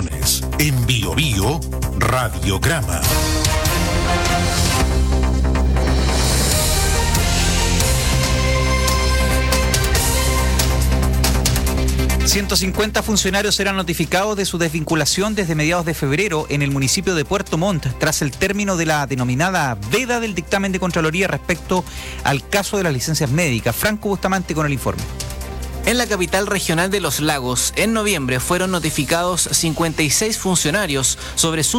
Regiones. En Bio Bio, Radiograma. ...150 funcionarios serán notificados de su desvinculación desde mediados de febrero en el municipio de Puerto Montt, tras el término de la denominada veda del dictamen de Contraloría respecto al caso de las licencias médicas. Franco Bustamante con el informe. En la capital regional de Los Lagos, en noviembre fueron notificados 56 funcionarios sobre su